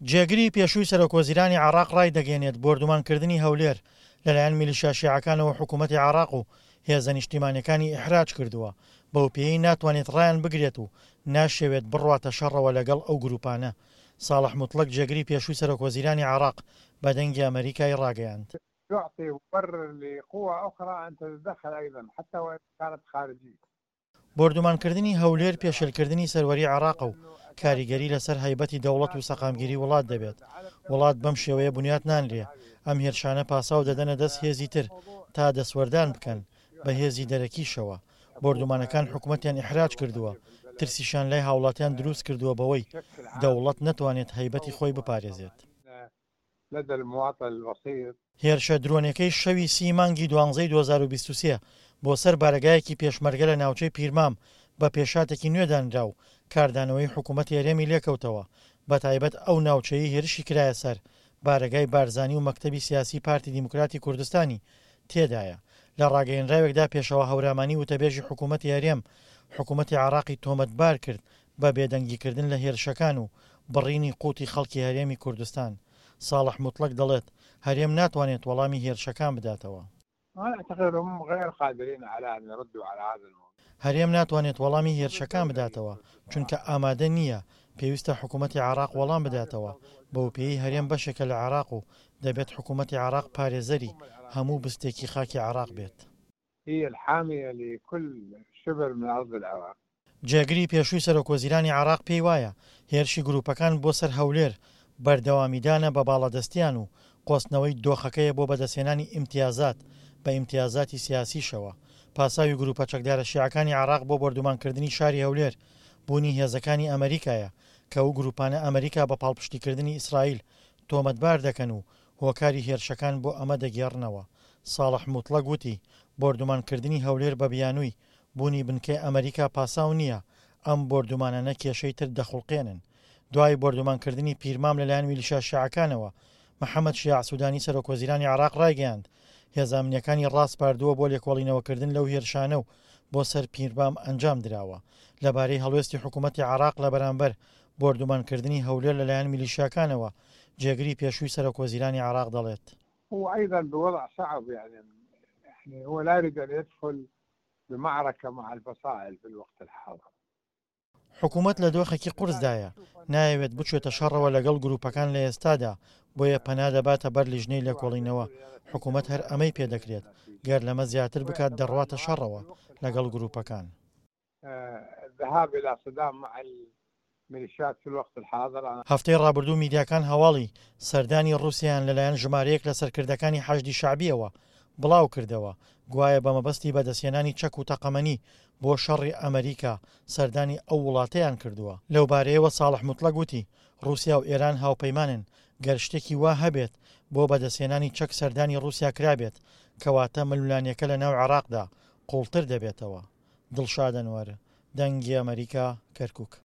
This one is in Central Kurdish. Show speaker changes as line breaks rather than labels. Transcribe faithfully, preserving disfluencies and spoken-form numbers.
جێگری پێشووی سەرۆکوەزیرانی عێراق ڕای دەگەێنێت بۆردومانکردنی هەولێر لەلایەن میلیشیا شیعەکانەوە حکوومەتی عێراق و هێزە نیشتیمانیەکانی ئیحراج کردووە، بەو پێی ناتوانێت ڕایان بگرێت و ناشەوێت بڕواتە شەڕەوە لەگەڵ ئەو گروپانە. ساڵح موتڵق جێگری پێشووی سەرۆکوەزیرانی عێراق بە دەنگی ئەمریکای ڕاگەیاند.
يعطي مبرر لقوى أخرى أن تتدخل أيضا حتى وإن كانت خارجية.
بۆردومانکردنی هەولێر پێشێلکردنی سەروەری عێراق و کاریگەری لەسەر هەیبەتی دەوڵەت و سەقامگیری وڵات دەبێت. وڵات بەم شێوەیە بنیات نانرێ. ئەم هێرشانە پاساو دەدەنە دەست هێزی تر تا دەسوەردان بکەن بە هێزی دەرەکیشەوە. بۆردومانەکان حکوومەتیان ئیحراج کردووە، ترسیشان لای هاوڵاتیان دروست کردووە بەوەی دەوڵەت نەتوانێت هەیبەتی خۆی بپارێزێت. هێرشە درۆنەکەی شەوی سی مانگی دوانزەی دوو هەزار و بیست و سێ بۆ سەر بارگایەکی پێشمەرگە لە ناوچەی پیرمام بە پێشاتێکی نوێدانرا و کاردانەوەی حکوومەت هێرێمی لێکەوتەوە. بە تایبەت ئەو ناوچەیی هێرشی کرایە سەر بارگای بارزانی و مەکتەبی سیاسی پارتی دیموکراتی کوردستانی تێدایە. لە ڕاگەیەنراوێکدا پێشەوە هەورامانی وتەبێژی حکوومەتی هەرێم حکوومەتی عێراقی تۆمەتبار کرد بە بێدەنگیکردن لە هێرشەکان و بڕینی قوتی خەڵکی هەرێمی کوردستان. ساڵح موتڵق دەڵێت هەرێم ناتوانێت وەڵامی هێرشەکان بداتەوە. هەرێم ناتوانێت وەڵامی هێرشەکان بداتەوە چونکە ئامادە نییە. پێویستە حکوومەتی عێراق وەڵام بداتەوە. بەو پێی هەرێم بەشێکە لە عێراق و دەبێت حکوومەتی عێراق پارێزەری هەموو بستێکی خاکی عێراق بێت. جێگری پێشووی سەرۆکوەزیرانی عێراق پێی وایە هێرشی گروپەکان بۆ سەر هەولێر بەردەوامیدانە بە باڵەدەستیان و قۆستنەوەی دۆخەکەیە بۆ بەدەستێنانی ئیمتیازات بە ئیمتیازاتی سیاسیشەوە. پاساوی گروپە چەکدارە شیعەکانی عێراق بۆ بۆردومانکردنی شاری هەولێر بوونی هێزەکانی ئەمریکایە کە ئەو گروپانە ئەمریکا بە پاڵپشتیکردنی ئیسرائیل تۆمەتبار دەکەن و هۆکاری هێرشەکان بۆ ئەمە دەگێڕنەوە. ساڵح موتڵق گوتی بۆردومانکردنی هەولێر بە بیانووی بوونی بنکەی ئەمریکا پاساو نییە. ئەم بۆردومانانە کێشەی تر دەخڵقێنن. دوای بۆردومانکردنی پیرمام لەلایەن میلیشیا شیعەکانەوە محەممەد شیاع سوودانی سەرۆکوەزیرانی عێراق ڕایگەیاند هێزە ئەمنیەکانی ڕاست پاردووە بۆ لێکۆڵینەوەکردن لەو هێرشانە و بۆ سەر پیرمام ئەنجام دراوە. لەبارەی هەڵوێستی حکوومەتی عێراق لە بەرامبەر بۆردومانکردنی هەولێر لەلایەن میلیشیاکانەوە جێگری پێشووی سەرۆکوەزیرانی عێراق دەڵێت
هو أيضا بوضع صعب يعني يعني هو لا يريد أن يدخل بمعركة مع الفصائل في الوقت الحاضر.
حکوومەت لە دۆخێکی قورسدایە، نایەوێت بچێتە شەڕەوە لەگەڵ گروپەکان لە ئێستادا، بۆیە پەنا دەباتە بەر لیژنەی لێکۆڵینەوە. حکوومەت هەر ئەمەی پێدەکرێت گەر لەمە زیاتر بکات دەڕواتە شەڕەوە لەگەڵ گروپەکان. هەفتەی ڕابردوو میدیاکان هەواڵی سەردانی ڕووسیان لەلایەن ژمارەیەک لە سەرکردەکانی حەشدی شعبیەوە بڵاو کردەوە، گوایە بە مەبەستی بەدەستێنانی چەک و تەقەمەنی بۆ شەڕی ئەمریکا سەردانی ئەو وڵاتەیان کردووە. لەو بارەیەوە ساڵح موتڵق گوتی ڕووسیا و ئێران هاوپەیمانن گەر شتێکی وا هەبێت بۆ بەدەستێنانی چەک سەردانی ڕووسیا کرابێت کەواتە ملولانیەکە لە ناو عێراقدا قوڵتر دەبێتەوە. دڵشاد ئەنوەر، دەنگی ئەمریکا، کەرکووک.